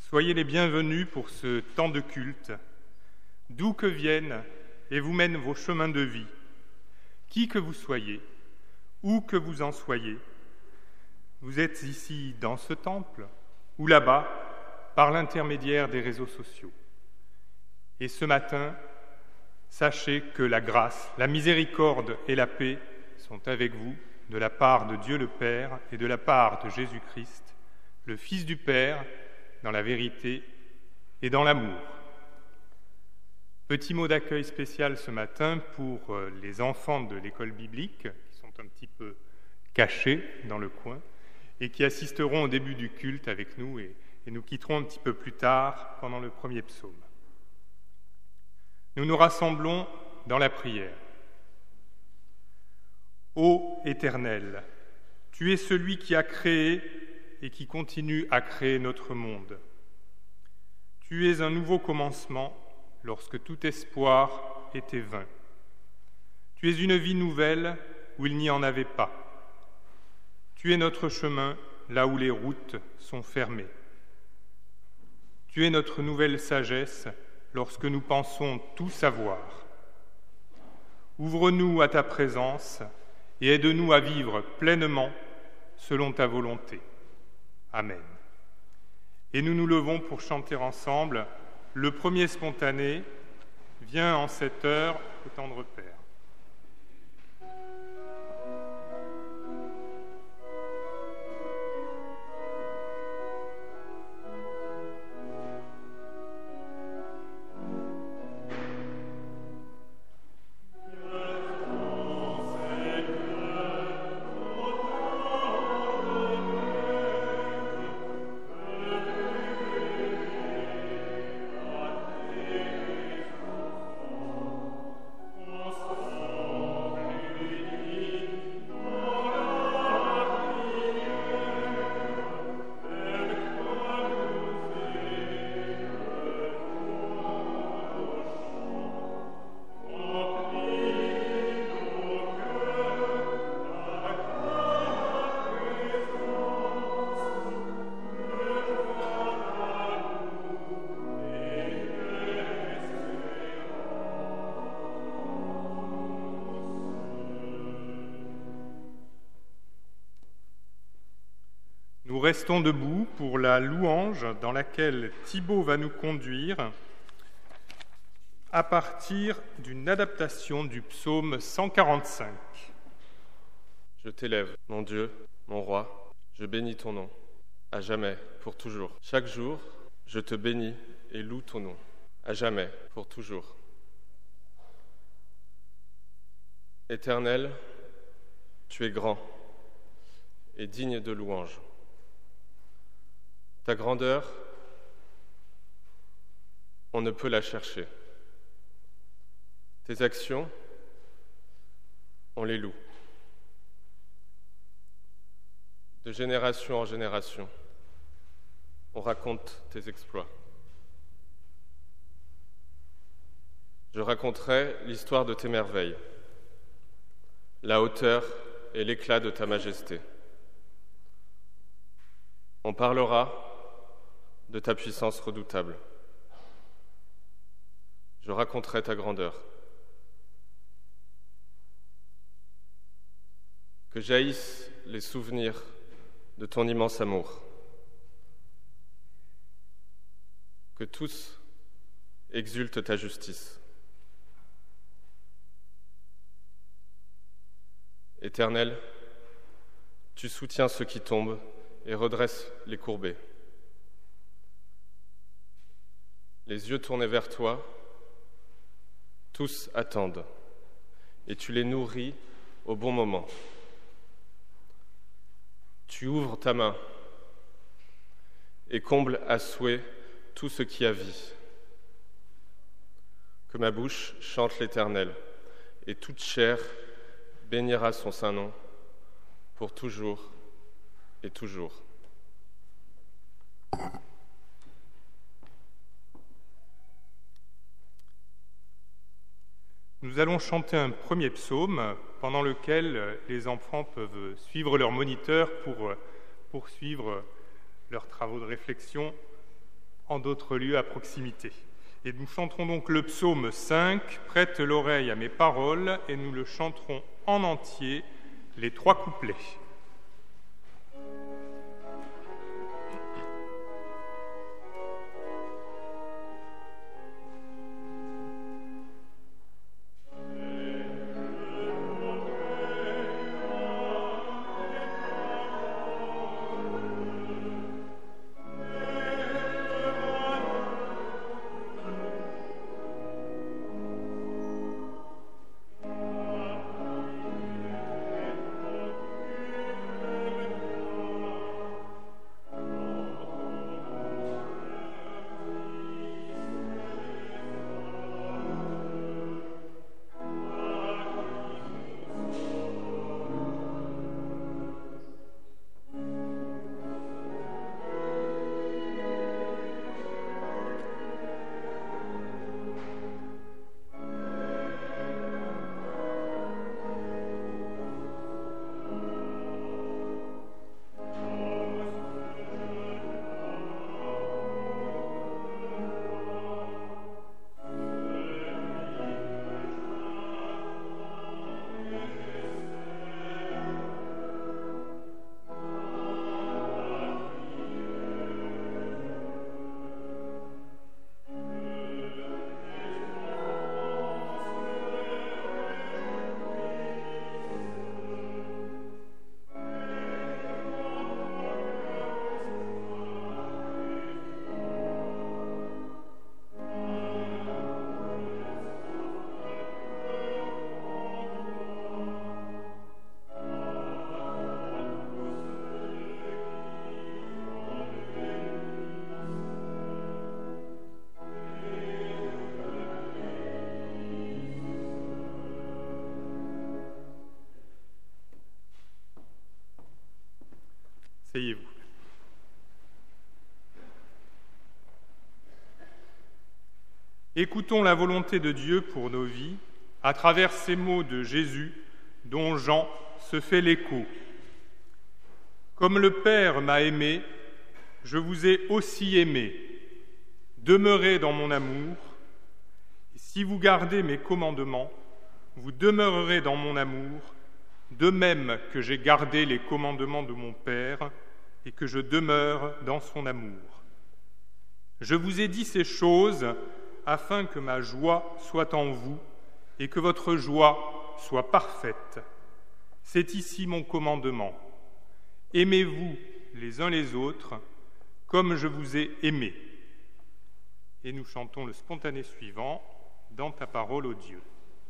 Soyez les bienvenus pour ce temps de culte, d'où que viennent et vous mènent vos chemins de vie, qui que vous soyez, où que vous en soyez. Vous êtes ici dans ce temple ou là-bas par l'intermédiaire des réseaux sociaux. Et ce matin, sachez que la grâce, la miséricorde et la paix sont avec vous de la part de Dieu le Père et de la part de Jésus-Christ, le Fils du Père, dans la vérité et dans l'amour. Petit mot d'accueil spécial ce matin pour les enfants de l'école biblique, qui sont un petit peu cachés dans le coin, et qui assisteront au début du culte avec nous, et nous quitterons un petit peu plus tard pendant le premier psaume. Nous nous rassemblons dans la prière. Ô Éternel, tu es celui qui a créé et qui continue à créer notre monde. Tu es un nouveau commencement lorsque tout espoir était vain. Tu es une vie nouvelle où il n'y en avait pas. Tu es notre chemin là où les routes sont fermées. Tu es notre nouvelle sagesse lorsque nous pensons tout savoir. Ouvre-nous à ta présence et aide-nous à vivre pleinement selon ta volonté. Amen. Et nous nous levons pour chanter ensemble le premier spontané, viens en cette heure, ô tendre Père. Nous restons debout pour la louange dans laquelle Thibaut va nous conduire à partir d'une adaptation du psaume 145. Je t'élève, mon Dieu, mon roi, je bénis ton nom, à jamais, pour toujours. Chaque jour, je te bénis et loue ton nom, à jamais, pour toujours. Éternel, tu es grand et digne de louange. Ta grandeur, on ne peut la chercher. Tes actions, on les loue. De génération en génération, on raconte tes exploits. Je raconterai l'histoire de tes merveilles, la hauteur et l'éclat de ta majesté. On parlera de ta puissance redoutable. Je raconterai ta grandeur. Que jaillissent les souvenirs de ton immense amour. Que tous exultent ta justice. Éternel, tu soutiens ceux qui tombent et redresses les courbés. Les yeux tournés vers toi, tous attendent, et tu les nourris au bon moment. Tu ouvres ta main et combles à souhait tout ce qui a vie. Que ma bouche chante l'Éternel, et toute chair bénira son saint nom pour toujours et toujours. Nous allons chanter un premier psaume pendant lequel les enfants peuvent suivre leur moniteur pour poursuivre leurs travaux de réflexion en d'autres lieux à proximité. Et nous chanterons donc le psaume 5, « Prête l'oreille à mes paroles », et nous le chanterons en entier, les 3 couplets. Asseyez-vous. Écoutons la volonté de Dieu pour nos vies à travers ces mots de Jésus dont Jean se fait l'écho. Comme le Père m'a aimé, je vous ai aussi aimé. Demeurez dans mon amour. Et si vous gardez mes commandements, vous demeurerez dans mon amour, de même que j'ai gardé les commandements de mon Père et que je demeure dans son amour. Je vous ai dit ces choses afin que ma joie soit en vous et que votre joie soit parfaite. C'est ici mon commandement. Aimez-vous les uns les autres comme je vous ai aimés. Et nous chantons le spontané suivant, dans ta parole, ô Dieu.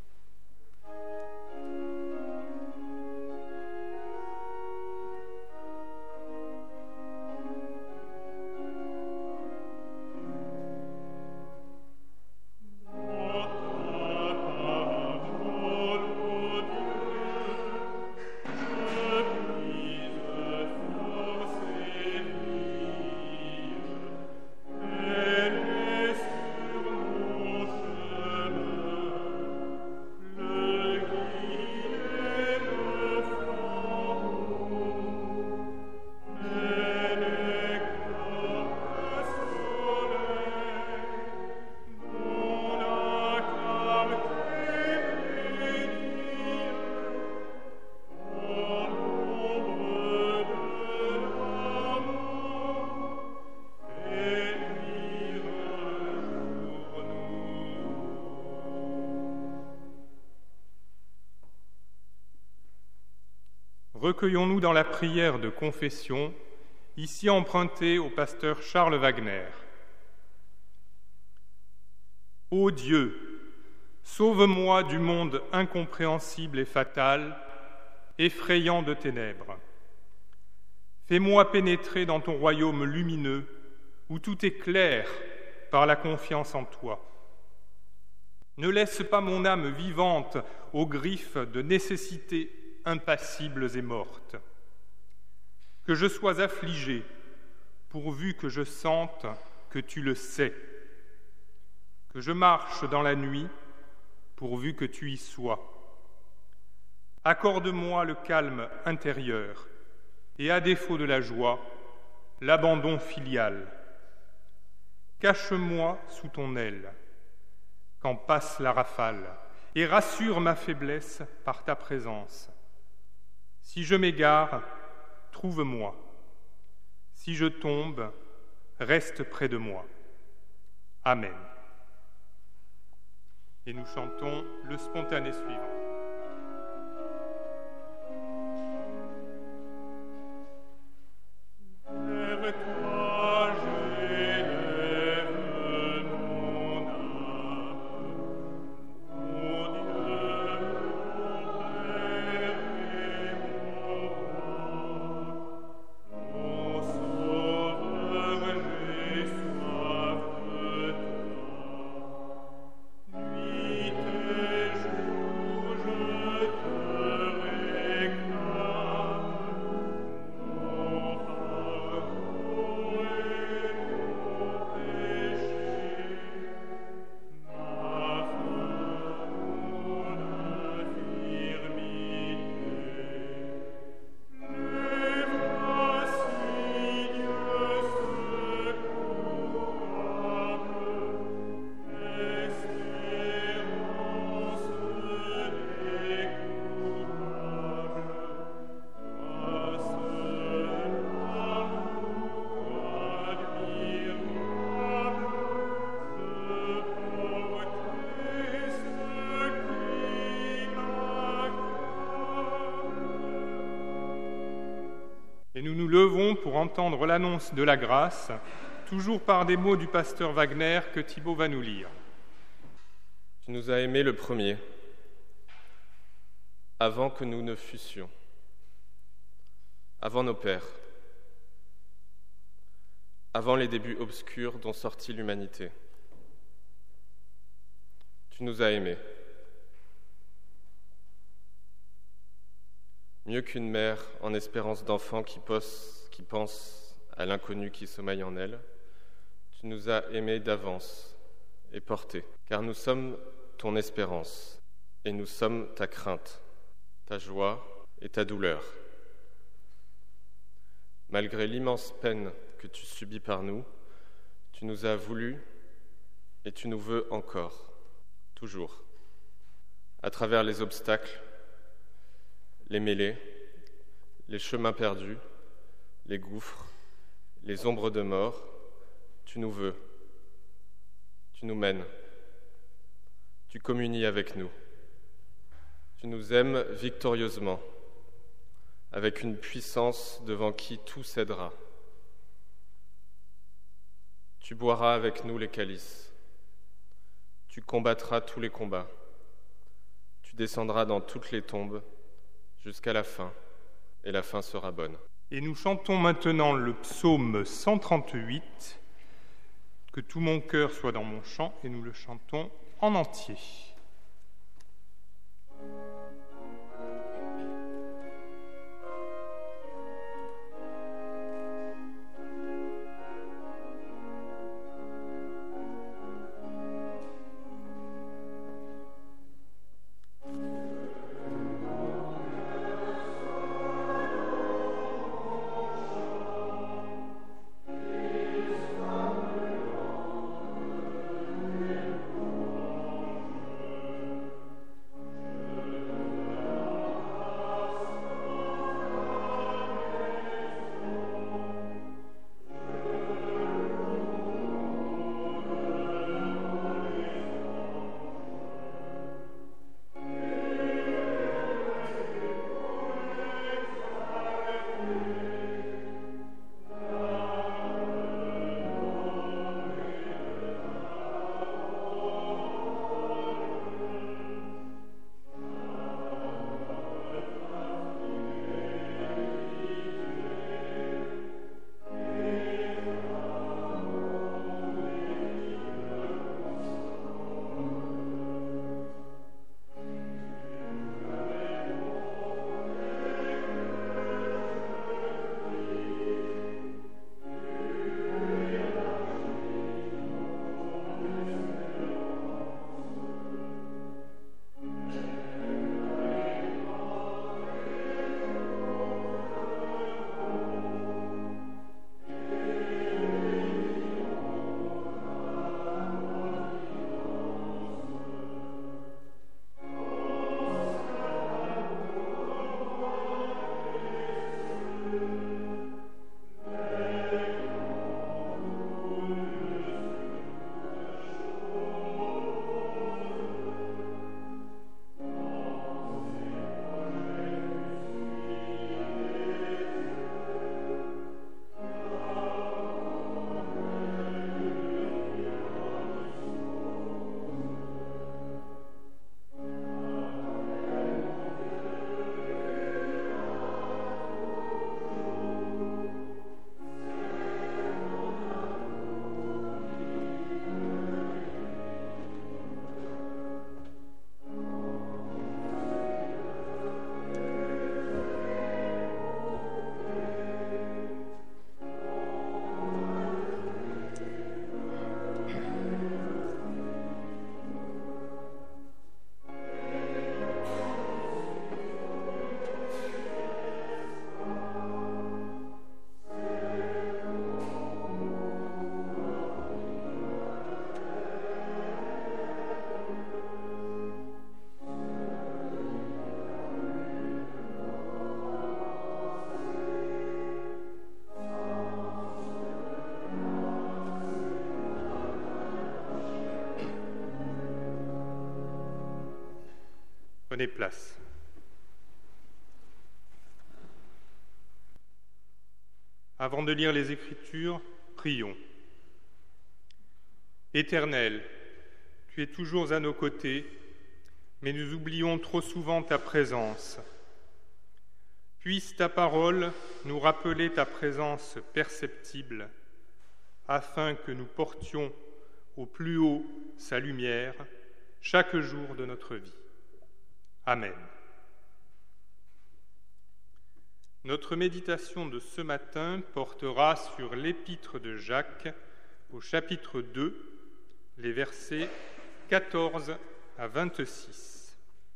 Recueillons-nous dans la prière de confession, ici empruntée au pasteur Charles Wagner. Ô Dieu, sauve-moi du monde incompréhensible et fatal, effrayant de ténèbres. Fais-moi pénétrer dans ton royaume lumineux, où tout est clair par la confiance en toi. Ne laisse pas mon âme vivante aux griffes de nécessités impassibles et mortes. Que je sois affligé, pourvu que je sente que tu le sais. Que je marche dans la nuit, pourvu que tu y sois. Accorde-moi le calme intérieur, et à défaut de la joie, l'abandon filial. Cache-moi sous ton aile, quand passe la rafale, et rassure ma faiblesse par ta présence. Si je m'égare, trouve-moi. Si je tombe, reste près de moi. Amen. Et nous chantons le spontané suivant. Et nous nous levons pour entendre l'annonce de la grâce, toujours par des mots du pasteur Wagner que Thibaut va nous lire. Tu nous as aimés le premier, avant que nous ne fussions, avant nos pères, avant les débuts obscurs dont sortit l'humanité. Tu nous as aimés. Mieux qu'une mère en espérance d'enfant qui pense à l'inconnu qui sommeille en elle, tu nous as aimés d'avance et portés, car nous sommes ton espérance et nous sommes ta crainte, ta joie et ta douleur. Malgré l'immense peine que tu subis par nous, tu nous as voulu et tu nous veux encore, toujours. À travers les obstacles, les mêlées, les chemins perdus, les gouffres, les ombres de mort, tu nous veux, tu nous mènes, tu communies avec nous, tu nous aimes victorieusement, avec une puissance devant qui tout cédera. Tu boiras avec nous les calices, tu combattras tous les combats, tu descendras dans toutes les tombes, jusqu'à la fin, et la fin sera bonne. Et nous chantons maintenant le psaume 138, que tout mon cœur soit dans mon chant, et nous le chantons en entier. Prenez place. Avant de lire les Écritures, prions. Éternel, tu es toujours à nos côtés, mais nous oublions trop souvent ta présence. Puisse ta parole nous rappeler ta présence perceptible, afin que nous portions au plus haut sa lumière chaque jour de notre vie. Amen. Notre méditation de ce matin portera sur l'épître de Jacques au chapitre 2, les versets 14 à 26.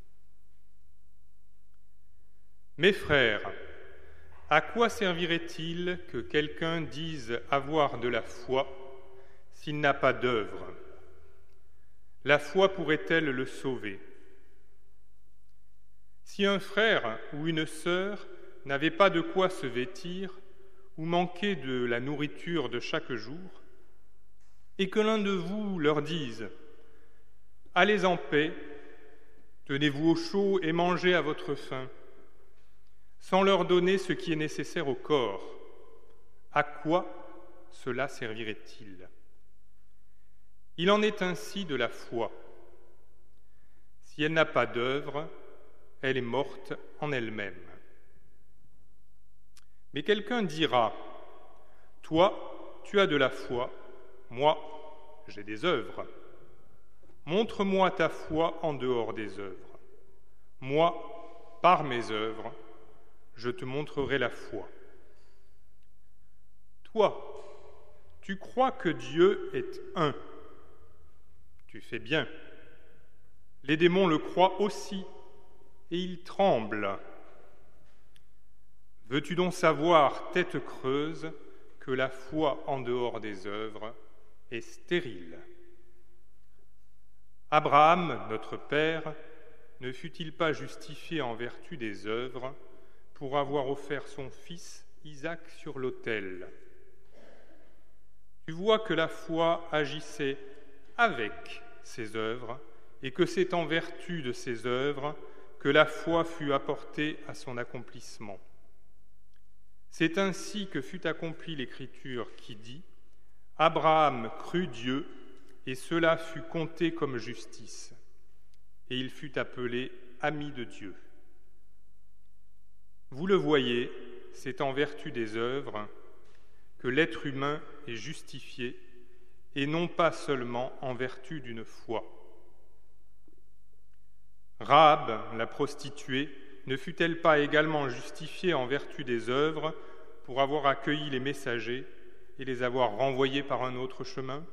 Mes frères, à quoi servirait-il que quelqu'un dise avoir de la foi s'il n'a pas d'œuvre? La foi pourrait-elle le sauver? Si un frère ou une sœur n'avait pas de quoi se vêtir ou manquait de la nourriture de chaque jour, et que l'un de vous leur dise « Allez en paix, tenez-vous au chaud et mangez à votre faim », sans leur donner ce qui est nécessaire au corps, à quoi cela servirait-il? Il en est ainsi de la foi. Si elle n'a pas d'œuvre, elle est morte en elle-même. Mais quelqu'un dira, « Toi, tu as de la foi, moi, j'ai des œuvres. Montre-moi ta foi en dehors des œuvres. Moi, par mes œuvres, je te montrerai la foi. Toi, tu crois que Dieu est un. Tu fais bien. Les démons le croient aussi, et ils tremblent. Veux-tu donc savoir, tête creuse, que la foi en dehors des œuvres est stérile? Abraham, notre père, ne fut-il pas justifié en vertu des œuvres pour avoir offert son fils Isaac sur l'autel? Tu vois que la foi agissait avec ses œuvres et que c'est en vertu de ses œuvres que la foi fut apportée à son accomplissement. C'est ainsi que fut accomplie l'Écriture qui dit « Abraham crut Dieu, et cela fut compté comme justice, et il fut appelé ami de Dieu. » Vous le voyez, c'est en vertu des œuvres que l'être humain est justifié, et non pas seulement en vertu d'une foi. Rahab, la prostituée, ne fut-elle pas également justifiée en vertu des œuvres pour avoir accueilli les messagers et les avoir renvoyés par un autre chemin?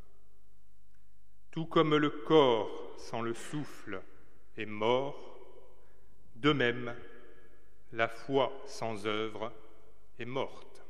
Tout comme le corps sans le souffle est mort, de même, la foi sans œuvre est morte.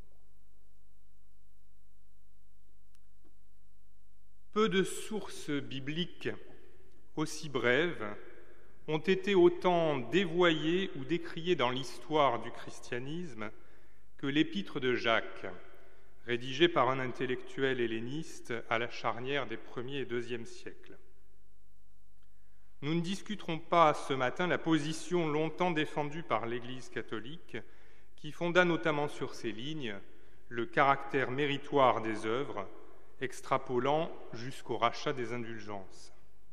Peu de sources bibliques aussi brèves ont été autant dévoyées ou décriées dans l'histoire du christianisme que l'épître de Jacques, rédigée par un intellectuel helléniste à la charnière des 1er et 2e siècles. Nous ne discuterons pas ce matin la position longtemps défendue par l'Église catholique, qui fonda notamment sur ces lignes le caractère méritoire des œuvres, extrapolant jusqu'au rachat des indulgences.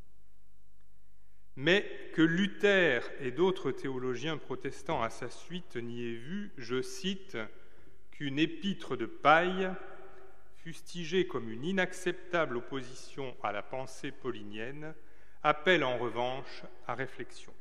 Mais que Luther et d'autres théologiens protestants à sa suite n'y aient vu, je cite, qu'une épître de paille, fustigée comme une inacceptable opposition à la pensée paulinienne, appelle en revanche à réflexion.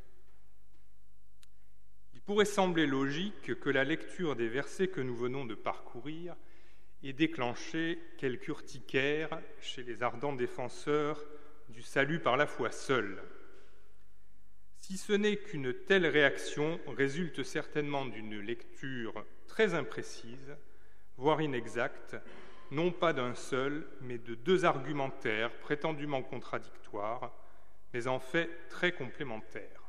Il pourrait sembler logique que la lecture des versets que nous venons de parcourir ait déclenché quelque urticaire chez les ardents défenseurs du salut par la foi seule. Si ce n'est qu'une telle réaction résulte certainement d'une lecture très imprécise, voire inexacte, non pas d'un seul, mais de deux argumentaires prétendument contradictoires, mais en fait très complémentaires.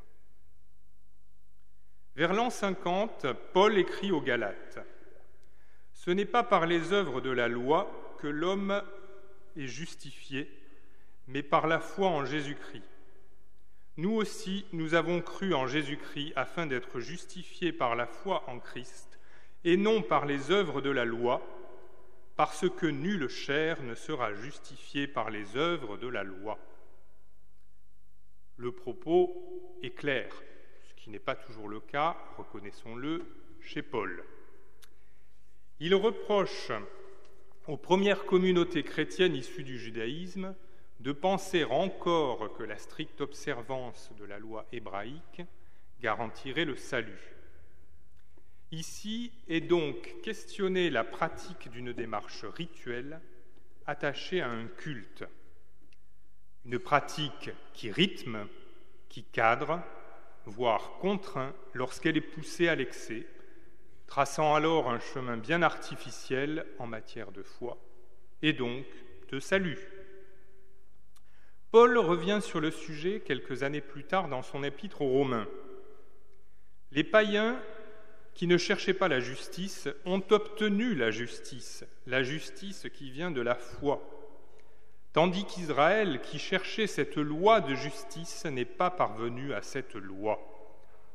Vers l'an 50, Paul écrit aux Galates « Ce n'est pas par les œuvres de la loi que l'homme est justifié, mais par la foi en Jésus-Christ. Nous aussi, nous avons cru en Jésus-Christ afin d'être justifiés par la foi en Christ et non par les œuvres de la loi, parce que nulle chair ne sera justifiée par les œuvres de la loi. Le propos est clair, ce qui n'est pas toujours le cas, reconnaissons-le, chez Paul. Il reproche aux premières communautés chrétiennes issues du judaïsme de penser encore que la stricte observance de la loi hébraïque garantirait le salut. Ici est donc questionnée la pratique d'une démarche rituelle attachée à un culte. Une pratique qui rythme, qui cadre, voire contraint lorsqu'elle est poussée à l'excès, traçant alors un chemin bien artificiel en matière de foi et donc de salut. Paul revient sur le sujet quelques années plus tard dans son épître aux Romains. Les païens qui ne cherchaient pas la justice ont obtenu la justice qui vient de la foi, tandis qu'Israël, qui cherchait cette loi de justice, n'est pas parvenu à cette loi. Pourquoi ?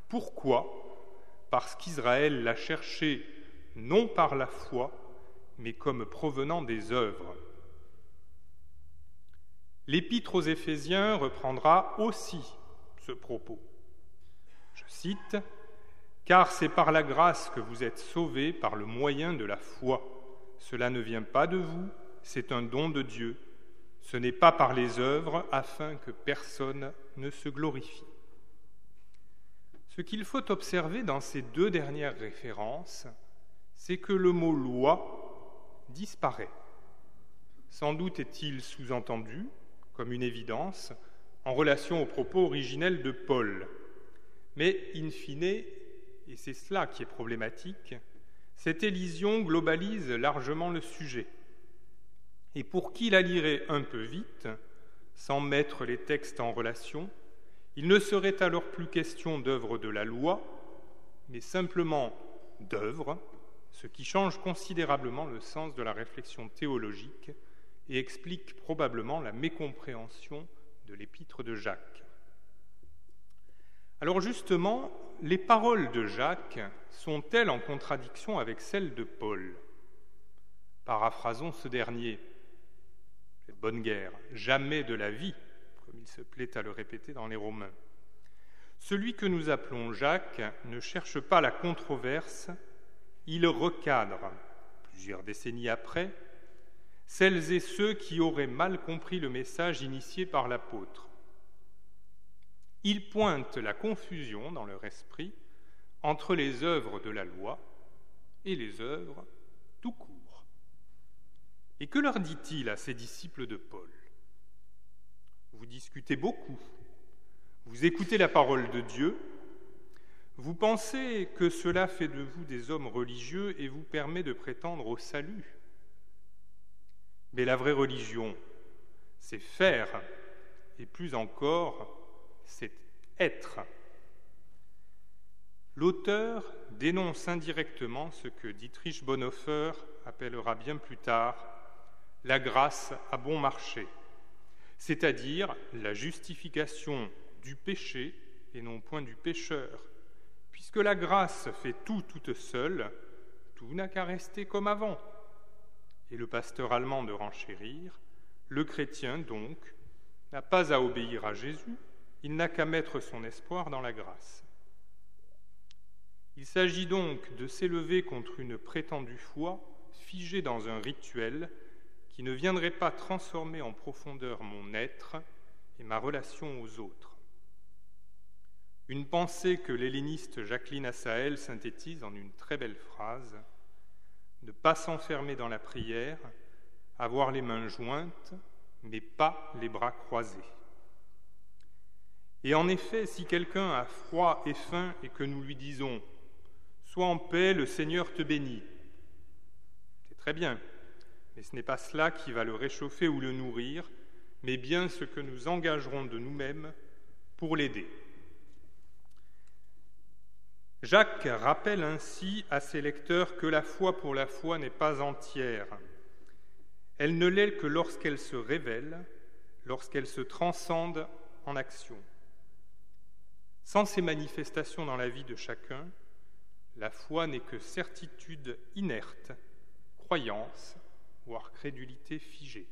Parce qu'Israël l'a cherchée non par la foi, mais comme provenant des œuvres. L'Épître aux Éphésiens reprendra aussi ce propos. Je cite « Car c'est par la grâce que vous êtes sauvés par le moyen de la foi. Cela ne vient pas de vous, c'est un don de Dieu. Ce n'est pas par les œuvres, afin que personne ne se glorifie. » Ce qu'il faut observer dans ces deux dernières références, c'est que le mot « loi » disparaît. Sans doute est-il sous-entendu, comme une évidence, en relation au propos originel de Paul. Mais, in fine, et c'est cela qui est problématique, cette élision globalise largement le sujet. Et pour qui la lirait un peu vite, sans mettre les textes en relation, il ne serait alors plus question d'œuvre de la loi, mais simplement d'œuvre, ce qui change considérablement le sens de la réflexion théologique et explique probablement la mécompréhension de l'épître de Jacques. Alors justement, les paroles de Jacques sont-elles en contradiction avec celles de Paul ? Paraphrasons ce dernier. C'est de bonne guerre. Jamais de la vie, comme il se plaît à le répéter dans les Romains. Celui que nous appelons Jacques ne cherche pas la controverse, il recadre, plusieurs décennies après, celles et ceux qui auraient mal compris le message initié par l'apôtre. Il pointe la confusion dans leur esprit entre les œuvres de la loi et les œuvres tout court. Et que leur dit-il à ces disciples de Paul ? Vous discutez beaucoup, vous écoutez la parole de Dieu, vous pensez que cela fait de vous des hommes religieux et vous permet de prétendre au salut. Mais la vraie religion, c'est faire, et plus encore, c'est être. L'auteur dénonce indirectement ce que Dietrich Bonhoeffer appellera bien plus tard la grâce à bon marché, c'est-à-dire la justification du péché et non point du pécheur. Puisque la grâce fait tout toute seule, tout n'a qu'à rester comme avant. Et le pasteur allemand de renchérir, le chrétien donc n'a pas à obéir à Jésus, il n'a qu'à mettre son espoir dans la grâce. Il s'agit donc de s'élever contre une prétendue foi figée dans un rituel qui ne viendrait pas transformer en profondeur mon être et ma relation aux autres. Une pensée que l'helléniste Jacqueline Assaël synthétise en une très belle phrase : ne pas s'enfermer dans la prière, avoir les mains jointes, mais pas les bras croisés. Et en effet, si quelqu'un a froid et faim et que nous lui disons « Sois en paix, le Seigneur te bénit », c'est très bien, mais ce n'est pas cela qui va le réchauffer ou le nourrir, mais bien ce que nous engagerons de nous-mêmes pour l'aider. Jacques rappelle ainsi à ses lecteurs que la foi pour la foi n'est pas entière. Elle ne l'est que lorsqu'elle se révèle, lorsqu'elle se transcende en action. Sans ces manifestations dans la vie de chacun, la foi n'est que certitude inerte, croyance, voire crédulité figée.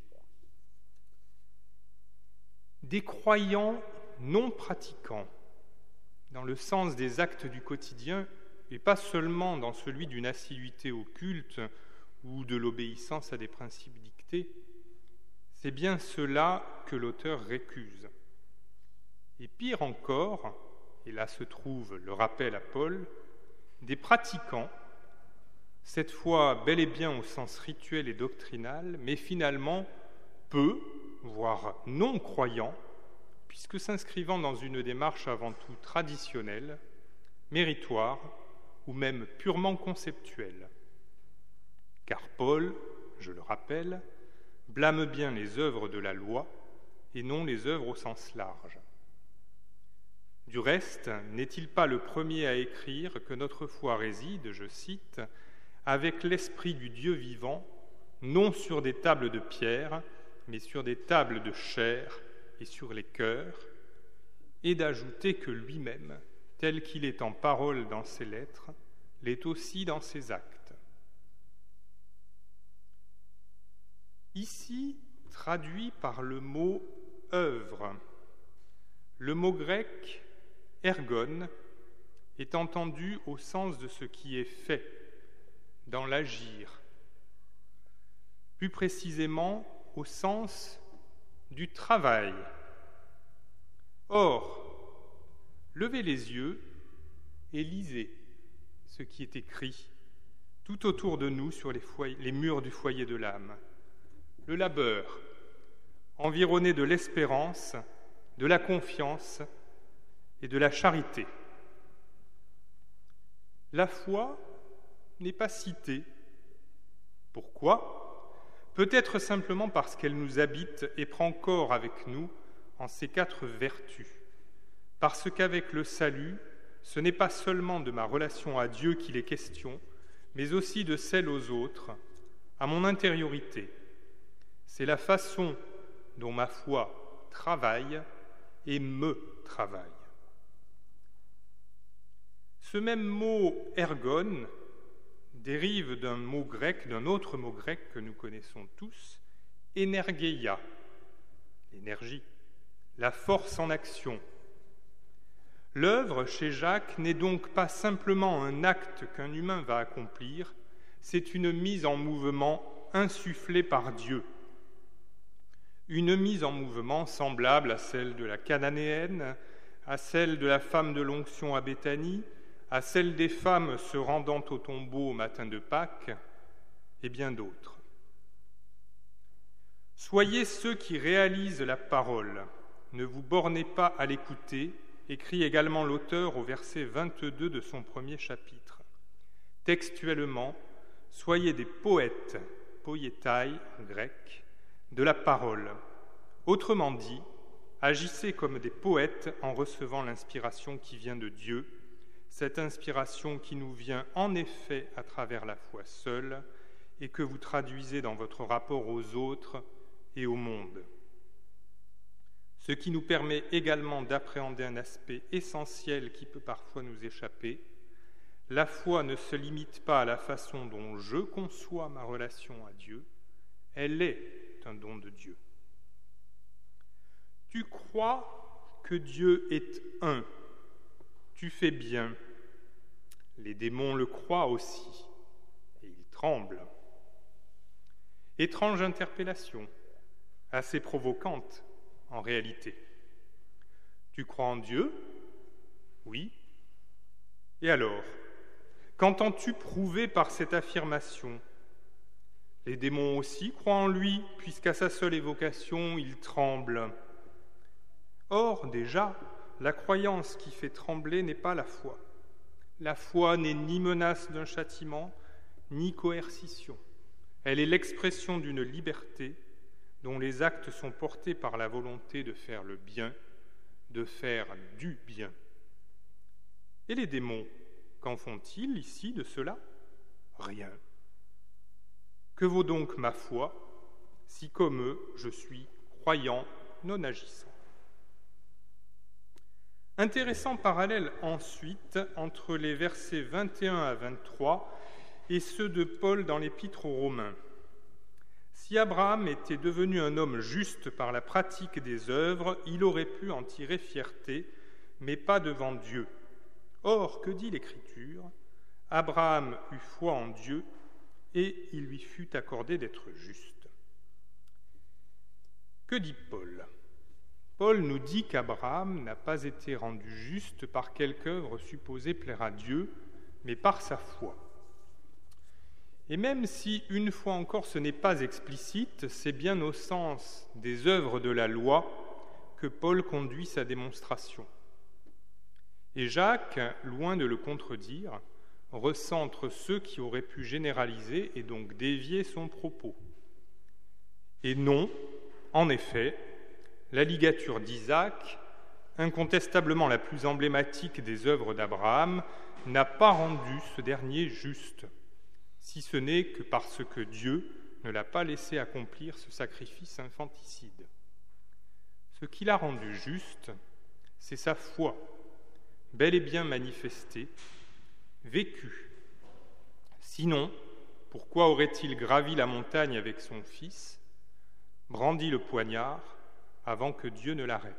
Des croyants non pratiquants, dans le sens des actes du quotidien, et pas seulement dans celui d'une assiduité au culte ou de l'obéissance à des principes dictés, c'est bien cela que l'auteur récuse. Et pire encore, et là se trouve le rappel à Paul, des pratiquants, cette fois bel et bien au sens rituel et doctrinal, mais finalement peu, voire non croyants, puisque s'inscrivant dans une démarche avant tout traditionnelle, méritoire ou même purement conceptuelle. Car Paul, je le rappelle, blâme bien les œuvres de la loi et non les œuvres au sens large. Du reste, n'est-il pas le premier à écrire que notre foi réside, je cite, avec l'esprit du Dieu vivant, non sur des tables de pierre, mais sur des tables de chair et sur les cœurs, et d'ajouter que lui-même, tel qu'il est en parole dans ses lettres, l'est aussi dans ses actes. Ici, traduit par le mot « œuvre », le mot grec « ergon » est entendu au sens de ce qui est fait, dans l'agir, plus précisément au sens du travail. Or, levez les yeux et lisez ce qui est écrit tout autour de nous sur les murs du foyer de l'âme. Le labeur, environné de l'espérance, de la confiance et de la charité. La foi n'est pas citée. Pourquoi ? Peut-être simplement parce qu'elle nous habite et prend corps avec nous en ces 4 vertus. Parce qu'avec le salut, ce n'est pas seulement de ma relation à Dieu qu'il est question, mais aussi de celle aux autres, à mon intériorité. C'est la façon dont ma foi travaille et me travaille. Ce même mot « ergon » dérive d'un autre mot grec que nous connaissons tous, « energeia », l'énergie, la force en action. L'œuvre, chez Jacques, n'est donc pas simplement un acte qu'un humain va accomplir, c'est une mise en mouvement insufflée par Dieu. Une mise en mouvement semblable à celle de la Cananéenne, à celle de la femme de l'onction à Béthanie, à celle des femmes se rendant au tombeau au matin de Pâques, et bien d'autres. Soyez ceux qui réalisent la parole, ne vous bornez pas à l'écouter, écrit également l'auteur au verset 22 de son premier chapitre. Textuellement, soyez des poètes, poietai en grec, de la parole. Autrement dit, agissez comme des poètes en recevant l'inspiration qui vient de Dieu, cette inspiration qui nous vient en effet à travers la foi seule et que vous traduisez dans votre rapport aux autres et au monde. Ce qui nous permet également d'appréhender un aspect essentiel qui peut parfois nous échapper. La foi ne se limite pas à la façon dont je conçois ma relation à Dieu, elle est un don de Dieu. Tu crois que Dieu est un, tu fais bien. Les démons le croient aussi, et ils tremblent. Étrange interpellation, assez provocante en réalité. Tu crois en Dieu ? Oui. Et alors ? Qu'entends-tu prouver par cette affirmation ? Les démons aussi croient en lui, puisqu'à sa seule évocation, ils tremblent. Or, déjà, la croyance qui fait trembler n'est pas la foi. La foi n'est ni menace d'un châtiment, ni coercition. Elle est l'expression d'une liberté dont les actes sont portés par la volonté de faire le bien, de faire du bien. Et les démons, qu'en font-ils ici de cela ? Rien. Que vaut donc ma foi, si comme eux, je suis croyant non agissant ? Intéressant parallèle ensuite entre les versets 21 à 23 et ceux de Paul dans l'Épître aux Romains. Si Abraham était devenu un homme juste par la pratique des œuvres, il aurait pu en tirer fierté, mais pas devant Dieu. Or, que dit l'Écriture ? Abraham eut foi en Dieu, et il lui fut accordé d'être juste. Que dit Paul ? Paul nous dit qu'Abraham n'a pas été rendu juste par quelque œuvre supposée plaire à Dieu, mais par sa foi. Et même si, une fois encore, ce n'est pas explicite, c'est bien au sens des œuvres de la loi que Paul conduit sa démonstration. Et Jacques, loin de le contredire, recentre ceux qui auraient pu généraliser et donc dévier son propos. Et non, en effet, la ligature d'Isaac, incontestablement la plus emblématique des œuvres d'Abraham, n'a pas rendu ce dernier juste, si ce n'est que parce que Dieu ne l'a pas laissé accomplir ce sacrifice infanticide. Ce qui l'a rendu juste, c'est sa foi, bel et bien manifestée, vécue. Sinon, pourquoi aurait-il gravi la montagne avec son fils, brandi le poignard, avant que Dieu ne l'arrête ?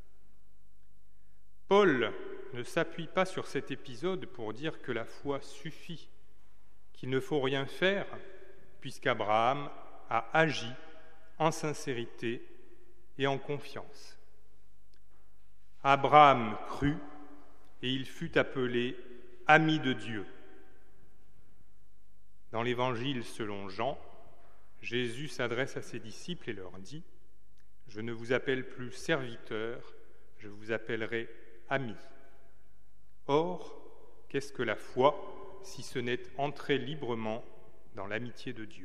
Paul ne s'appuie pas sur cet épisode pour dire que la foi suffit, qu'il ne faut rien faire, puisqu'Abraham a agi en sincérité et en confiance. Abraham crut et il fut appelé ami de Dieu. Dans l'Évangile selon Jean, Jésus s'adresse à ses disciples et leur dit « Je ne vous appelle plus serviteur, je vous appellerai ami. » Or, qu'est-ce que la foi si ce n'est entrer librement dans l'amitié de Dieu ?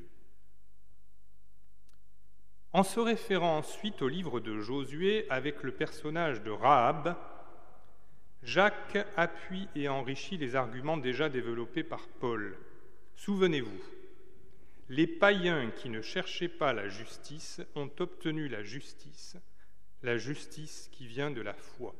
En se référant ensuite au livre de Josué avec le personnage de Rahab, Jacques appuie et enrichit les arguments déjà développés par Paul. Souvenez-vous, les païens qui ne cherchaient pas la justice ont obtenu la justice qui vient de la foi.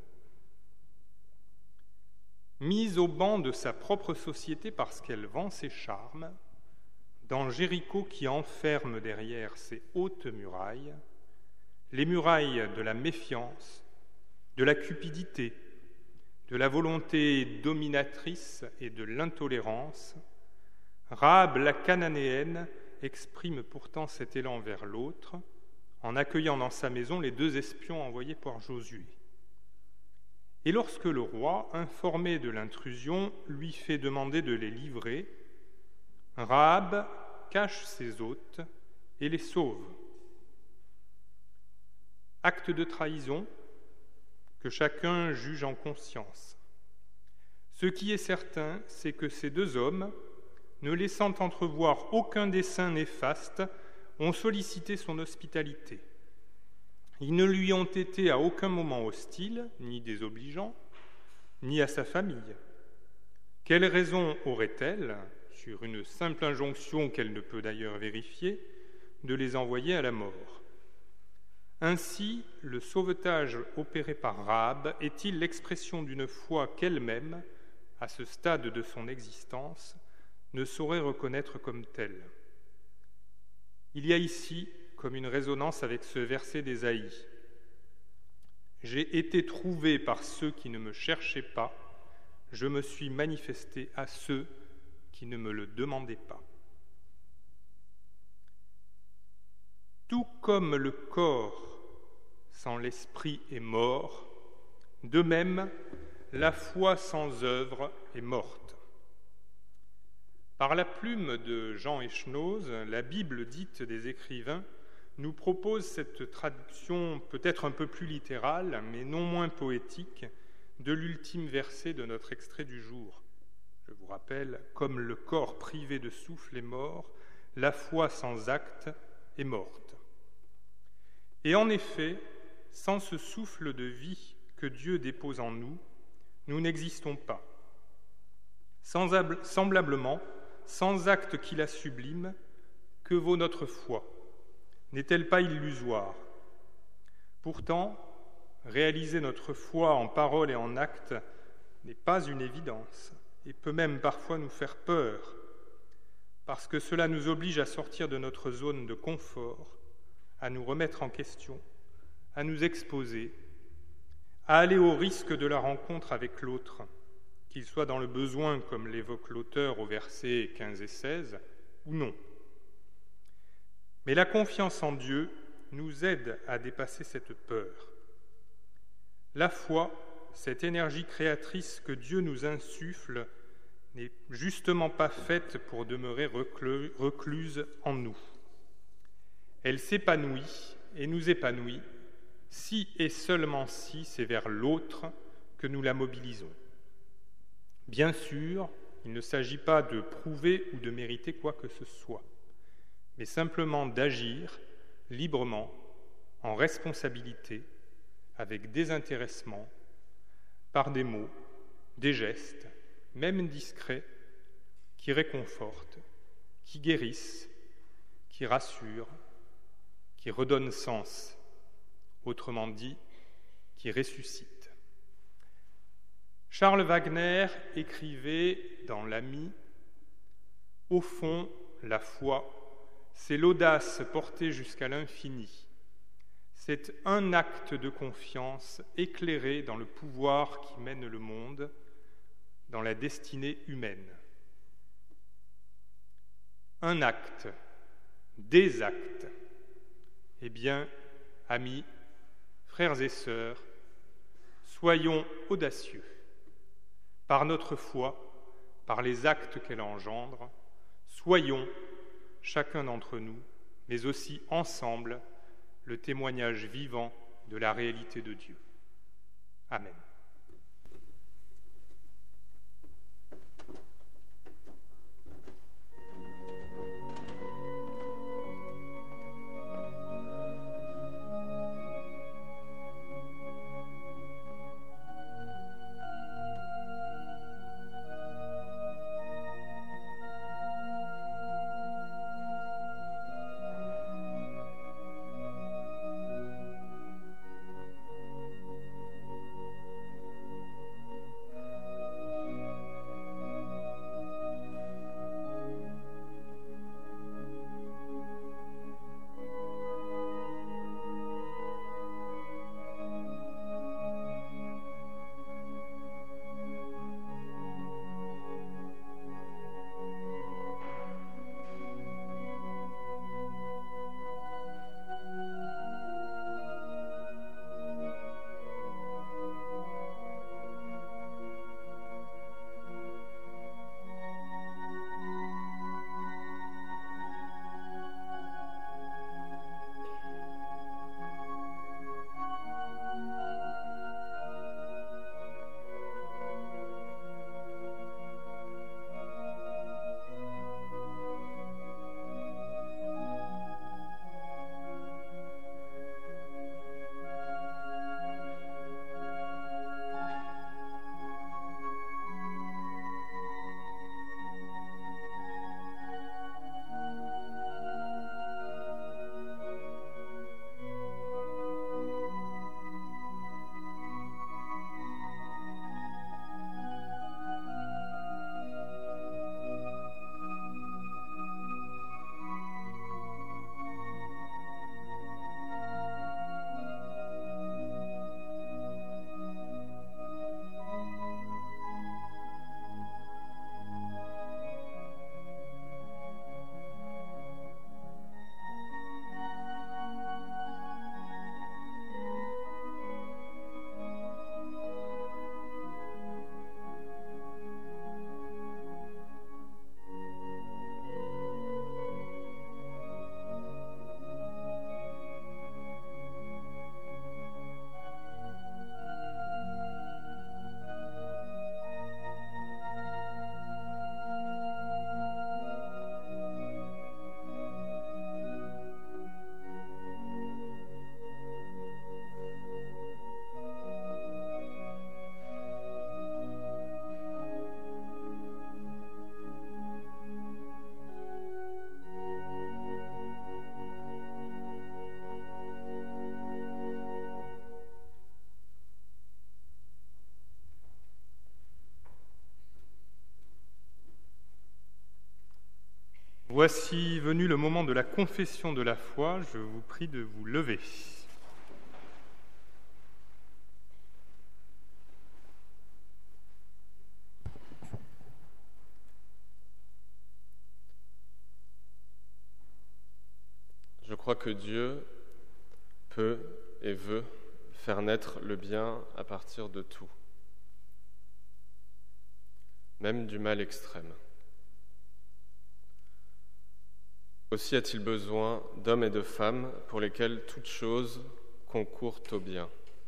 Mise au banc de sa propre société parce qu'elle vend ses charmes, dans Jéricho qui enferme derrière ses hautes murailles, les murailles de la méfiance, de la cupidité, de la volonté dominatrice et de l'intolérance, Rahab la cananéenne exprime pourtant cet élan vers l'autre en accueillant dans sa maison les 2 espions envoyés par Josué. Et lorsque le roi, informé de l'intrusion, lui fait demander de les livrer, Rahab cache ses hôtes et les sauve. Acte de trahison que chacun juge en conscience. Ce qui est certain, c'est que ces 2 hommes, ne laissant entrevoir aucun dessein néfaste, ont sollicité son hospitalité. Ils ne lui ont été à aucun moment hostiles, ni désobligeants, ni à sa famille. Quelle raison aurait-elle, sur une simple injonction qu'elle ne peut d'ailleurs vérifier, de les envoyer à la mort ? Ainsi, le sauvetage opéré par Rahab est-il l'expression d'une foi qu'elle-même, à ce stade de son existence, ne saurait reconnaître comme telle. Il y a ici comme une résonance avec ce verset d'Ésaïe. « J'ai été trouvé par ceux qui ne me cherchaient pas, je me suis manifesté à ceux qui ne me le demandaient pas. » Tout comme le corps sans l'esprit est mort, de même, la foi sans œuvre est morte. Par la plume de Jean Echenoz, la Bible dite des écrivains nous propose cette traduction peut-être un peu plus littérale, mais non moins poétique, de l'ultime verset de notre extrait du jour. Je vous rappelle, comme le corps privé de souffle est mort, la foi sans acte est morte. Et en effet, sans ce souffle de vie que Dieu dépose en nous, nous n'existons pas. Semblablement, sans acte qui la sublime, que vaut notre foi ? N'est-elle pas illusoire ? Pourtant, réaliser notre foi en parole et en acte n'est pas une évidence et peut même parfois nous faire peur, parce que cela nous oblige à sortir de notre zone de confort, à nous remettre en question, à nous exposer, à aller au risque de la rencontre avec l'autre, qu'il soit dans le besoin, comme l'évoque l'auteur au versets 15 et 16, ou non. Mais la confiance en Dieu nous aide à dépasser cette peur. La foi, cette énergie créatrice que Dieu nous insuffle, n'est justement pas faite pour demeurer recluse en nous. Elle s'épanouit et nous épanouit si et seulement si c'est vers l'autre que nous la mobilisons. Bien sûr, il ne s'agit pas de prouver ou de mériter quoi que ce soit, mais simplement d'agir librement, en responsabilité, avec désintéressement, par des mots, des gestes, même discrets, qui réconfortent, qui guérissent, qui rassurent, qui redonnent sens, autrement dit, qui ressuscitent. Charles Wagner écrivait dans L'Ami : « Au fond, la foi, c'est l'audace portée jusqu'à l'infini. C'est un acte de confiance éclairé dans le pouvoir qui mène le monde, dans la destinée humaine. » Un acte, des actes. Eh bien, amis, frères et sœurs, soyons audacieux. Par notre foi, par les actes qu'elle engendre, soyons, chacun d'entre nous, mais aussi ensemble, le témoignage vivant de la réalité de Dieu. Amen. Voici venu le moment de la confession de la foi. Je vous prie de vous lever. Je crois que Dieu peut et veut faire naître le bien à partir de tout, même du mal extrême. Aussi a-t-il besoin d'hommes et de femmes pour lesquels toutes choses concourent au bien.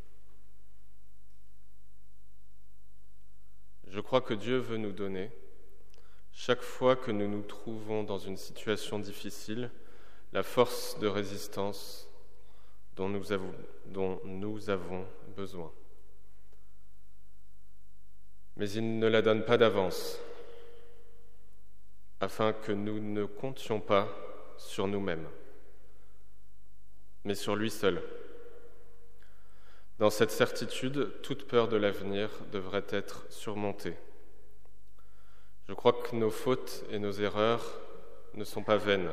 Je crois que Dieu veut nous donner, chaque fois que nous nous trouvons dans une situation difficile, la force de résistance dont nous avons besoin. Mais il ne la donne pas d'avance, afin que nous ne comptions pas sur nous-mêmes, mais sur lui seul. Dans cette certitude, toute peur de l'avenir devrait être surmontée. Je crois que nos fautes et nos erreurs ne sont pas vaines,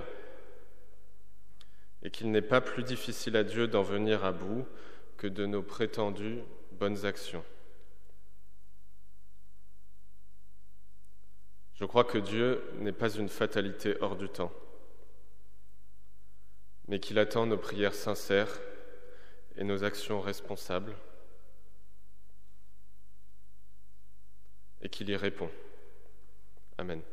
et qu'il n'est pas plus difficile à Dieu d'en venir à bout que de nos prétendues bonnes actions. Je crois que Dieu n'est pas une fatalité hors du temps, mais qu'il attend nos prières sincères et nos actions responsables, et qu'il y répond. Amen.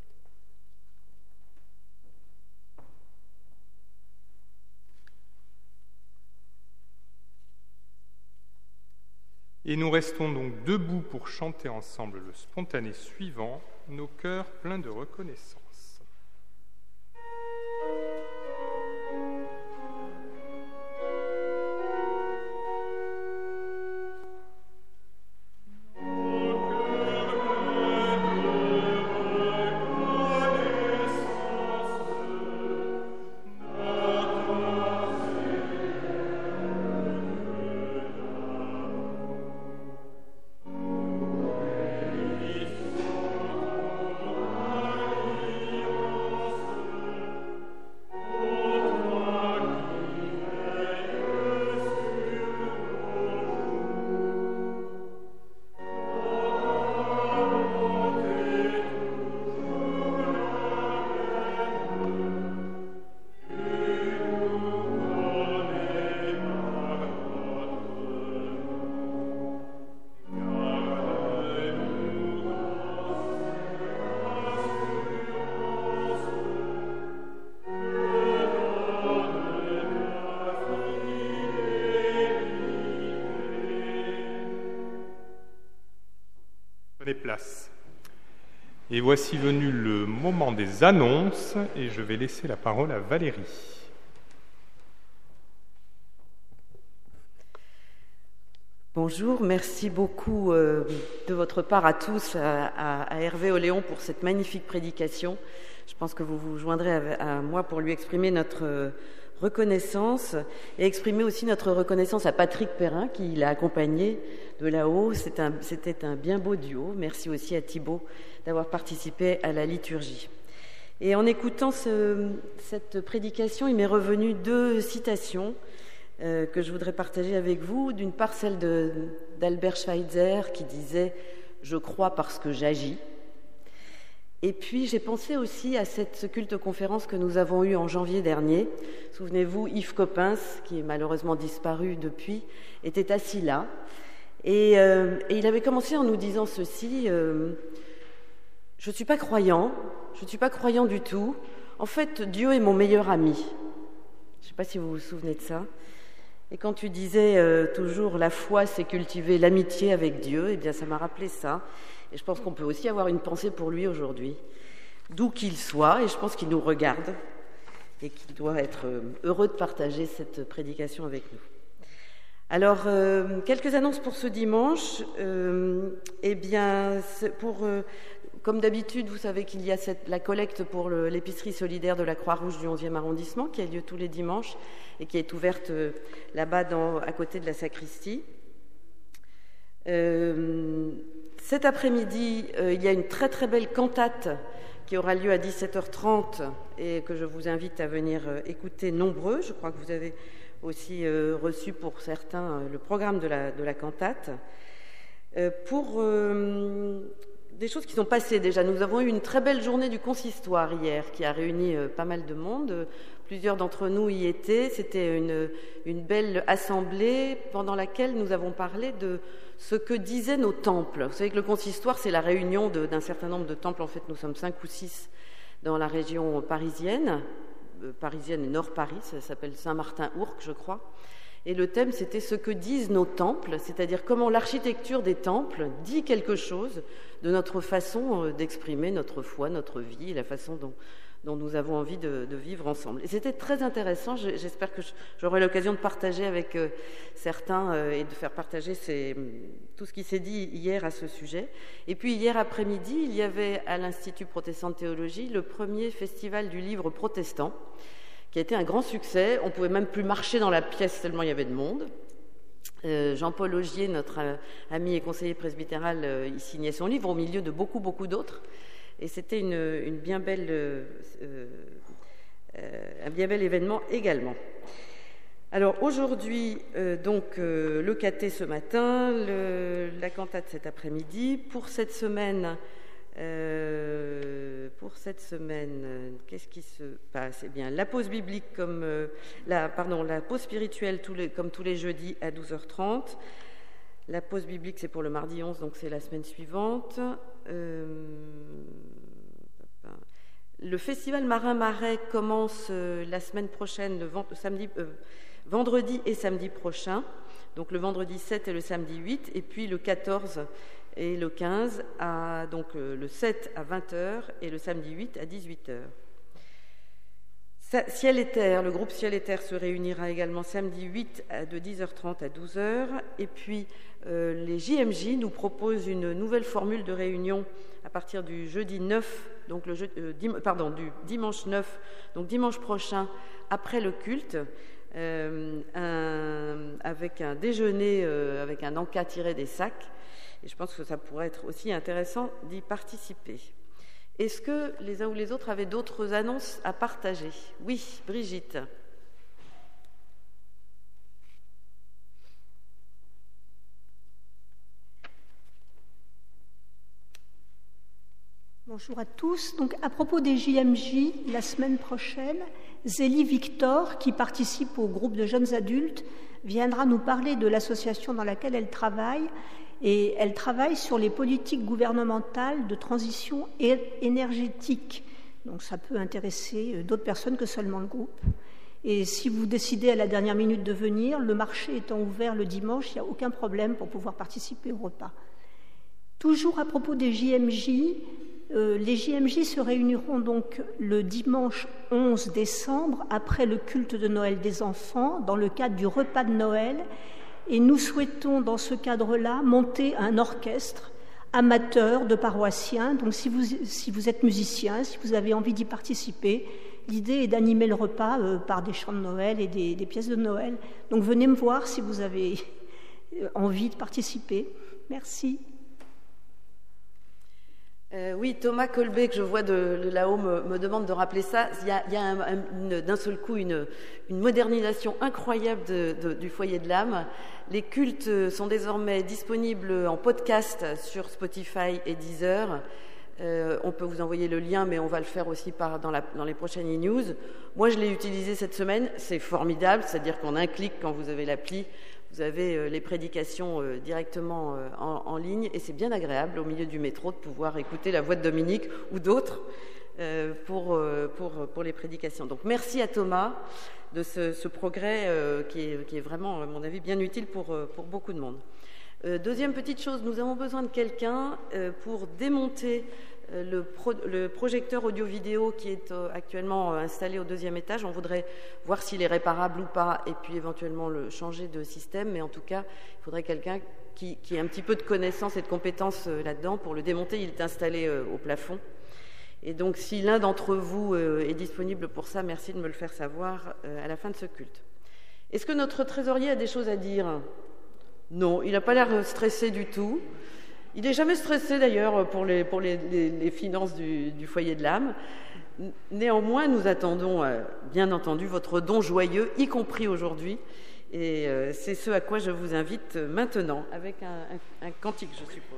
Et nous restons donc debout pour chanter ensemble le spontané suivant, nos cœurs pleins de reconnaissance. Prenez place. Et voici venu le moment des annonces, et je vais laisser la parole à Valérie. Bonjour, merci beaucoup de votre part à tous, à Hervé Oléon pour cette magnifique prédication. Je pense que vous vous joindrez à moi pour lui exprimer notre reconnaissance et exprimer aussi notre reconnaissance à Patrick Perrin qui l'a accompagné de là-haut. C'était un bien beau duo. Merci aussi à Thibaut d'avoir participé à la liturgie. Et en écoutant cette prédication, il m'est revenu 2 citations que je voudrais partager avec vous. D'une part, celle d'Albert Schweitzer qui disait « Je crois parce que j'agis ». Et puis, j'ai pensé aussi à ce culte conférence que nous avons eu en janvier dernier. Souvenez-vous, Yves Coppens, qui est malheureusement disparu depuis, était assis là. Et il avait commencé en nous disant ceci, je ne suis pas croyant du tout. En fait, Dieu est mon meilleur ami. Je ne sais pas si vous vous souvenez de ça. Et quand tu disais toujours la foi, c'est cultiver l'amitié avec Dieu, eh bien ça m'a rappelé ça. Et je pense qu'on peut aussi avoir une pensée pour lui aujourd'hui, d'où qu'il soit, et je pense qu'il nous regarde et qu'il doit être heureux de partager cette prédication avec nous. Alors, quelques annonces pour ce dimanche. Comme d'habitude, vous savez qu'il y a la collecte pour l'épicerie solidaire de la Croix-Rouge du 11e arrondissement qui a lieu tous les dimanches et qui est ouverte là-bas à côté de la sacristie. Cet après-midi, il y a une très très belle cantate qui aura lieu à 17h30 et que je vous invite à venir écouter nombreux. Je crois que vous avez aussi reçu pour certains le programme de la cantate. Pour des choses qui sont passées déjà, nous avons eu une très belle journée du consistoire hier qui a réuni pas mal de monde. Plusieurs d'entre nous y étaient. C'était une belle assemblée pendant laquelle nous avons parlé de ce que disaient nos temples. Vous savez que le consistoire, c'est la réunion d'un certain nombre de temples. En fait, nous sommes 5 ou 6 dans la région parisienne et Nord-Paris. Ça s'appelle Saint-Martin-Ourcq, je crois. Et le thème, c'était ce que disent nos temples, c'est-à-dire comment l'architecture des temples dit quelque chose de notre façon d'exprimer notre foi, notre vie, et la façon dont nous avons envie de vivre ensemble. Et c'était très intéressant. J'espère que j'aurai l'occasion de partager avec certains et de faire partager tout ce qui s'est dit hier à ce sujet. Et puis hier après-midi, il y avait à l'Institut protestant de théologie le premier festival du livre protestant, qui a été un grand succès. On ne pouvait même plus marcher dans la pièce tellement il y avait de monde. Jean-Paul Augier, notre ami et conseiller presbytéral, y signait son livre au milieu de beaucoup d'autres. Et c'était un bien bel événement également. Alors aujourd'hui, le caté ce matin, la cantate cet après-midi. Pour cette semaine, qu'est-ce qui se passe? Eh bien, la pause biblique la pause spirituelle comme tous les jeudis à 12h30. La pause biblique, c'est pour le mardi 11, donc c'est la semaine suivante. Le festival Marin-Marais commence la semaine prochaine, vendredi et samedi prochain. Donc le vendredi 7 et le samedi 8, et puis le 14 et le 15, donc le 7 à 20h et le samedi 8 à 18h. Ciel et Terre, le groupe Ciel et Terre se réunira également samedi 8 de 10h30 à 12h. Et puis les JMJ nous proposent une nouvelle formule de réunion à partir du jeudi 9, donc du dimanche 9, donc dimanche prochain, après le culte, avec un déjeuner avec un encas tiré des sacs. Et je pense que ça pourrait être aussi intéressant d'y participer. Est-ce que les uns ou les autres avaient d'autres annonces à partager? Oui, Brigitte. Bonjour à tous. Donc, à propos des JMJ, la semaine prochaine, Zélie Victor, qui participe au groupe de jeunes adultes, viendra nous parler de l'association dans laquelle elle travaille. Et elle travaille sur les politiques gouvernementales de transition énergétique. Donc ça peut intéresser d'autres personnes que seulement le groupe. Et si vous décidez à la dernière minute de venir, le marché étant ouvert le dimanche, il n'y a aucun problème pour pouvoir participer au repas. Toujours à propos des JMJ, les JMJ se réuniront donc le dimanche 11 décembre, après le culte de Noël des enfants, dans le cadre du repas de Noël. Et nous souhaitons, dans ce cadre-là, monter un orchestre amateur de paroissiens. Donc, si vous êtes musicien, si vous avez envie d'y participer, l'idée est d'animer le repas par des chants de Noël et des pièces de Noël. Donc, venez me voir si vous avez envie de participer. Merci. Oui, Thomas Colbé, que je vois de là-haut, me demande de rappeler ça. Il y a d'un seul coup une modernisation incroyable du foyer de l'âme. Les cultes sont désormais disponibles en podcast sur Spotify et Deezer. On peut vous envoyer le lien, mais on va le faire aussi dans les prochaines e-news. Moi, je l'ai utilisé cette semaine. C'est formidable, c'est-à-dire qu'en un clic, quand vous avez l'appli, vous avez les prédications directement en ligne, et c'est bien agréable au milieu du métro de pouvoir écouter la voix de Dominique ou d'autres pour les prédications. Donc merci à Thomas de ce progrès qui est vraiment, à mon avis, bien utile pour beaucoup de monde. Deuxième petite chose, nous avons besoin de quelqu'un pour démonter le projecteur audio-vidéo qui est actuellement installé au 2e étage. On voudrait voir s'il est réparable ou pas, et puis éventuellement le changer de système, mais en tout cas, il faudrait quelqu'un qui ait un petit peu de connaissances et de compétences là-dedans pour le démonter. Il est installé au plafond. Et donc, si l'un d'entre vous est disponible pour ça, merci de me le faire savoir à la fin de ce culte. Est-ce que notre trésorier a des choses à dire? Non, il n'a pas l'air stressé du tout. Il n'est jamais stressé d'ailleurs pour les finances du foyer de l'âme. Néanmoins, nous attendons bien entendu votre don joyeux, y compris aujourd'hui. Et c'est ce à quoi je vous invite maintenant, avec un cantique, je suppose.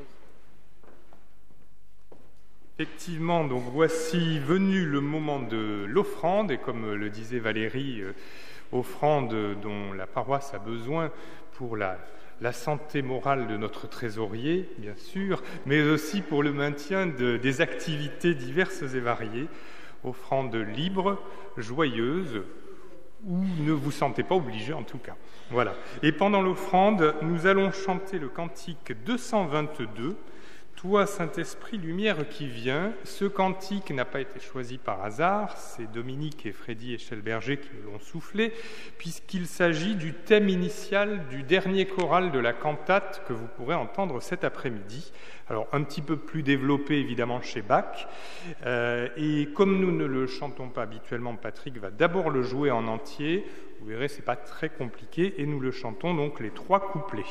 Effectivement, donc voici venu le moment de l'offrande, et comme le disait Valérie, offrande dont la paroisse a besoin pour la santé morale de notre trésorier, bien sûr, mais aussi pour le maintien des activités diverses et variées. Offrande libre, joyeuse, ou ne vous sentez pas obligé en tout cas. Voilà. Et pendant l'offrande, nous allons chanter le cantique 222. Toi, Saint-Esprit, lumière qui vient. Ce cantique n'a pas été choisi par hasard, c'est Dominique et Freddy Echelberger qui l'ont soufflé, puisqu'il s'agit du thème initial du dernier choral de la cantate que vous pourrez entendre cet après-midi. Alors, un petit peu plus développé, évidemment, chez Bach. Et comme nous ne le chantons pas habituellement, Patrick va d'abord le jouer en entier. Vous verrez, c'est pas très compliqué. Et nous le chantons donc les 3 couplets.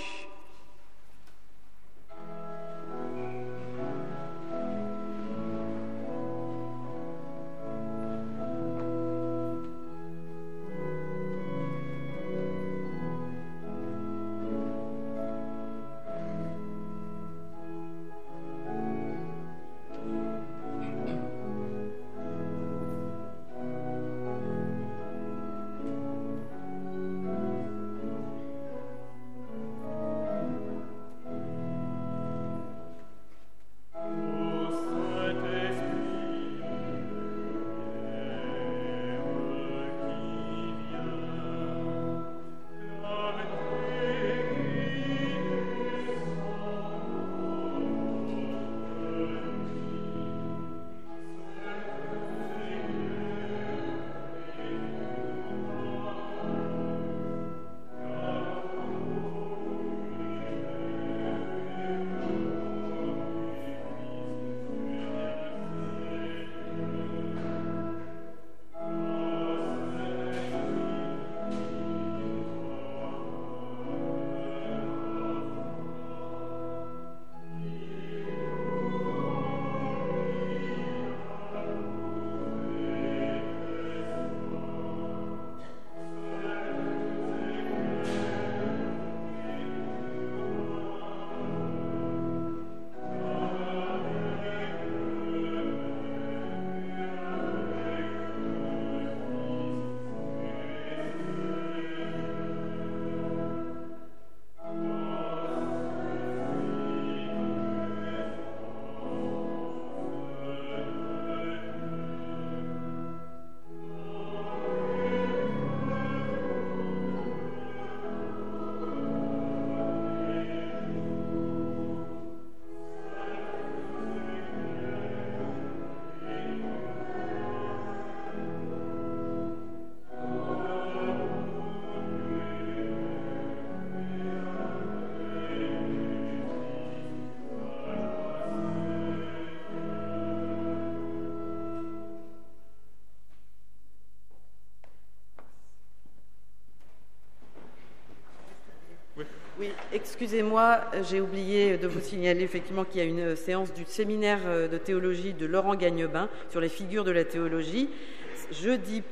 Oui, excusez-moi, j'ai oublié de vous signaler effectivement qu'il y a une séance du séminaire de théologie de Laurent Gagnebin sur les figures de la théologie, jeudi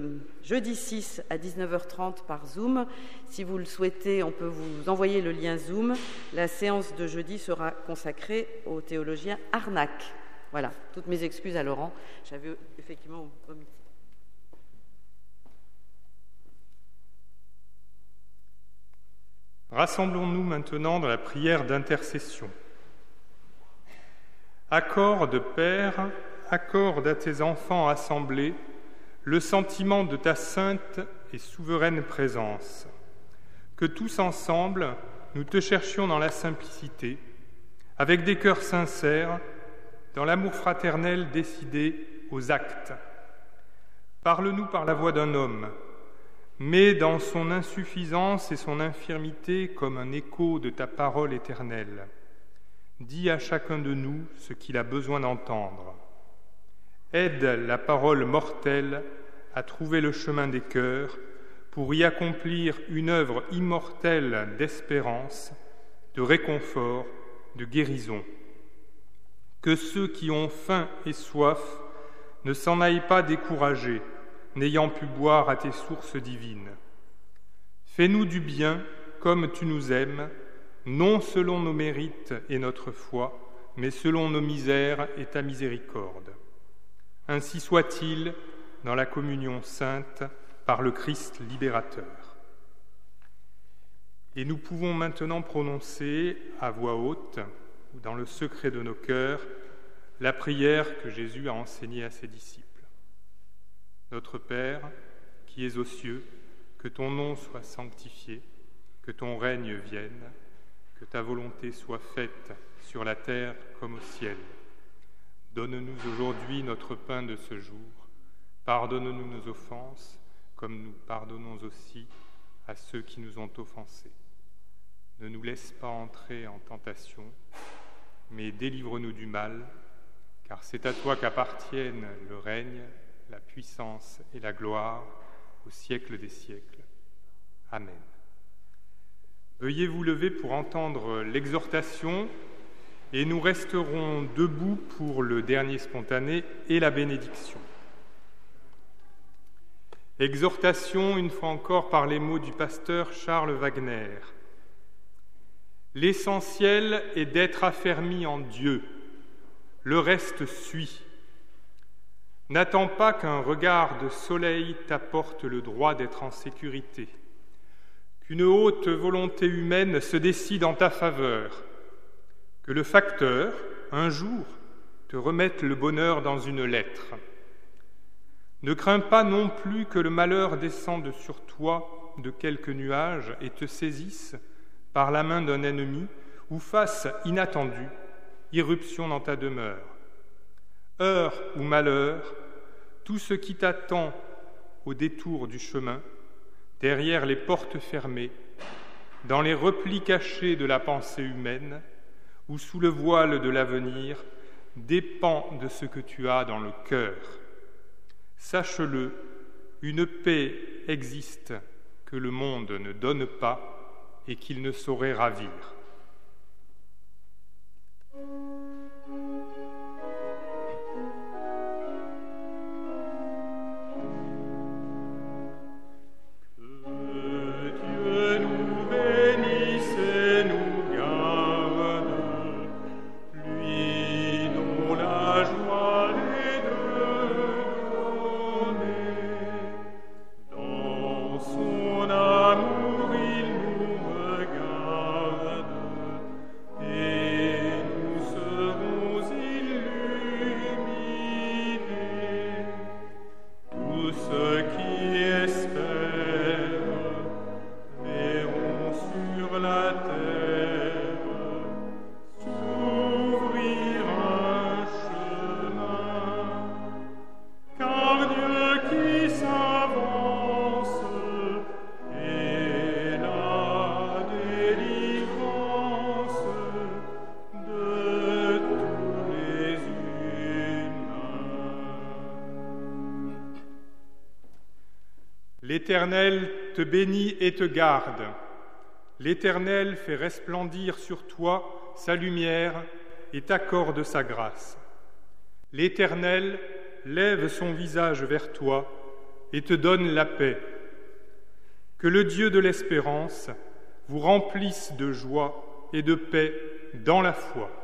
6 à 19h30 par Zoom. Si vous le souhaitez, on peut vous envoyer le lien Zoom. La séance de jeudi sera consacrée au théologien Arnac. Voilà, toutes mes excuses à Laurent, j'avais effectivement omis. Rassemblons-nous maintenant dans la prière d'intercession. Accorde, Père, accorde à tes enfants assemblés le sentiment de ta sainte et souveraine présence. Que tous ensemble, nous te cherchions dans la simplicité, avec des cœurs sincères, dans l'amour fraternel décidé aux actes. Parle-nous par la voix d'un homme, mais dans son insuffisance et son infirmité comme un écho de ta parole éternelle. Dis à chacun de nous ce qu'il a besoin d'entendre. Aide la parole mortelle à trouver le chemin des cœurs pour y accomplir une œuvre immortelle d'espérance, de réconfort, de guérison. Que ceux qui ont faim et soif ne s'en aillent pas découragés, n'ayant pu boire à tes sources divines. Fais-nous du bien comme tu nous aimes, non selon nos mérites et notre foi, mais selon nos misères et ta miséricorde. Ainsi soit-il dans la communion sainte par le Christ libérateur. Et nous pouvons maintenant prononcer à voix haute, ou dans le secret de nos cœurs, la prière que Jésus a enseignée à ses disciples. Notre Père, qui es aux cieux, que ton nom soit sanctifié, que ton règne vienne, que ta volonté soit faite sur la terre comme au ciel. Donne-nous aujourd'hui notre pain de ce jour. Pardonne-nous nos offenses, comme nous pardonnons aussi à ceux qui nous ont offensés. Ne nous laisse pas entrer en tentation, mais délivre-nous du mal, car c'est à toi qu'appartiennent le règne, la puissance et la gloire au siècle des siècles. Amen. Veuillez vous lever pour entendre l'exhortation et nous resterons debout pour le dernier spontané et la bénédiction. Exhortation, une fois encore, par les mots du pasteur Charles Wagner. L'essentiel est d'être affermi en Dieu. Le reste suit. N'attends pas qu'un regard de soleil t'apporte le droit d'être en sécurité, qu'une haute volonté humaine se décide en ta faveur, que le facteur, un jour, te remette le bonheur dans une lettre. Ne crains pas non plus que le malheur descende sur toi de quelques nuages et te saisisse par la main d'un ennemi ou fasse inattendue irruption dans ta demeure. Heure ou malheur, tout ce qui t'attend au détour du chemin, derrière les portes fermées, dans les replis cachés de la pensée humaine ou sous le voile de l'avenir, dépend de ce que tu as dans le cœur. Sache-le, une paix existe que le monde ne donne pas et qu'il ne saurait ravir. L'Éternel te bénit et te garde. L'Éternel fait resplendir sur toi sa lumière et t'accorde sa grâce. L'Éternel lève son visage vers toi et te donne la paix. Que le Dieu de l'espérance vous remplisse de joie et de paix dans la foi.